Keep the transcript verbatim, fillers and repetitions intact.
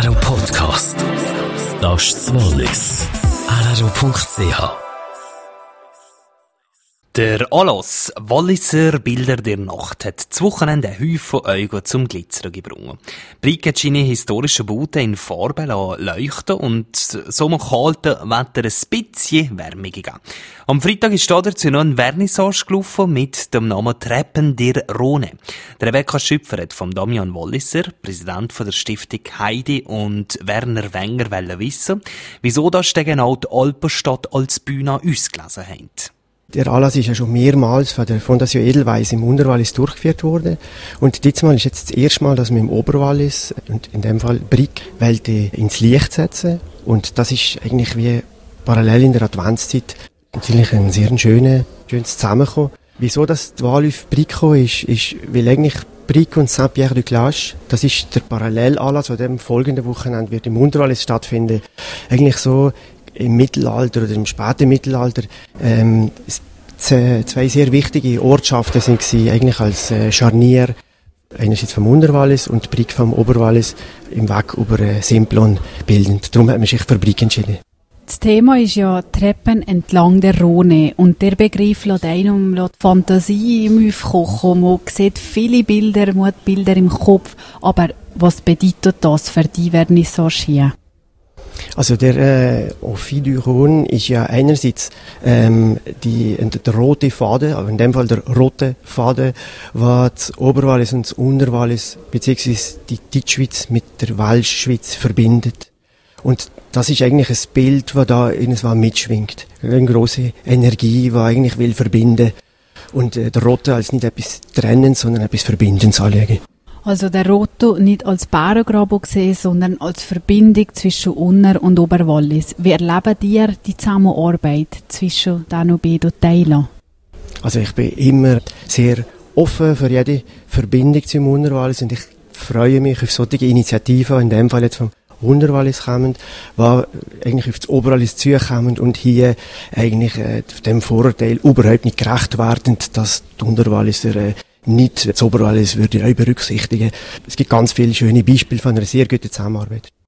R R O Podcast. Das ist das Wallis. R R O Punkt C H. Der Alos, Walliser Bilder der Nacht, hat das Wochenende ein Häufchen Augen zum Glitzern gebracht. Brick hat seine historischen Bauten in Farbe leuchten und so am kalten Wetter ein bisschen Wärme gegeben. Am Freitag ist dazu noch ein Vernissage gelaufen mit dem Namen Treppen der Rhone. Der Rebecca Schüpfer hat von Damian Walliser, Präsident von der Stiftung Heidi, und Werner Wenger wollen wissen, wieso das genau die Alpenstadt als Bühne ausgelesen haben. Der Anlass ist ja schon mehrmals von der Fondation Edelweiss im Unterwallis durchgeführt worden. Und diesmal ist jetzt das erste Mal, dass wir im Oberwallis, und in dem Fall Brick, wollte ins Licht setzen. Und das ist eigentlich wie parallel in der Adventszeit natürlich ein sehr schönes, schönes Zusammenkommen. Wieso das die Wahl auf Brick gekommen ist, ist, weil eigentlich Brick und Saint-Pierre-du-Clache, das ist der Parallelanlass, der am folgenden Wochenende wird im Unterwallis stattfinden. Eigentlich so im Mittelalter oder im späten Mittelalter ähm, zwei sehr wichtige Ortschaften sind sie eigentlich als äh, Scharnier, einerseits vom Unterwallis und Brick vom Oberwallis im Weg über äh, Simplon bildend. Darum hat man sich für Brick entschieden. Das Thema ist ja Treppen entlang der Rhone und der Begriff lässt einem die Fantasie im Aufkochen. Man sieht viele Bilder, man hat Bilder im Kopf, aber was bedeutet das für die Vernissage hier? Also der äh, Office du Rhône ist ja einerseits ähm, die, der rote Faden, aber in dem Fall der rote Faden, was das Oberwallis und das Unterwallis beziehungsweise die Deutschschweiz mit der Welschschweiz verbindet. Und das ist eigentlich ein Bild, das da irgendwann mitschwingt. Eine grosse Energie, die eigentlich will verbinden. Und äh, der Rote als nicht etwas Trennendes, sondern etwas Verbindendes anlegen. Also der Roto nicht als Bärengraben gesehen, sondern als Verbindung zwischen Unter- und Oberwallis. Wie erleben ihr die Zusammenarbeit zwischen diesen beiden Teilen? Also ich bin immer sehr offen für jede Verbindung zum Unterwallis und ich freue mich auf solche Initiativen, in dem Fall jetzt vom Unterwallis kommen, die eigentlich auf das Oberwallis zukommen und hier eigentlich äh, dem Vorurteil überhaupt nicht gerecht werden, dass die Unterwalliser äh, nicht das Oberwallis würde ich auch berücksichtigen. Es gibt ganz viele schöne Beispiele von einer sehr guten Zusammenarbeit.